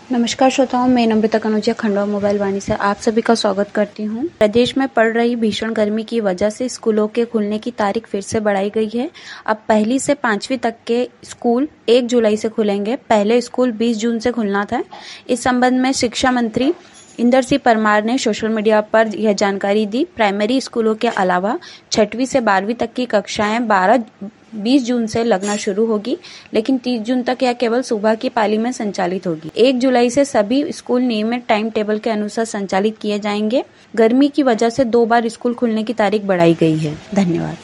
नमस्कार श्रोताओं, मैं नम्रता कनौजिया खंडवा मोबाइल वाणी से आप सभी का स्वागत करती हूं। प्रदेश में पड़ रही भीषण गर्मी की वजह से स्कूलों के खुलने की तारीख फिर से बढ़ाई गई है। अब पहली से 5वीं तक के स्कूल 1 जुलाई से खुलेंगे। पहले स्कूल 20 जून से खुलना था। इस संबंध में शिक्षा मंत्री इंदर सिंह परमार ने सोशल मीडिया पर यह जानकारी दी। प्राइमरी स्कूलों के अलावा 6वीं से 12वीं तक की कक्षाएं 20 जून से लगना शुरू होगी, लेकिन 30 जून तक यह केवल सुबह की पाली में संचालित होगी। 1 जुलाई से सभी स्कूल नियमित टाइम टेबल के अनुसार संचालित किए जाएंगे। गर्मी की वजह से 2 बार स्कूल खुलने की तारीख बढ़ाई गई है। धन्यवाद।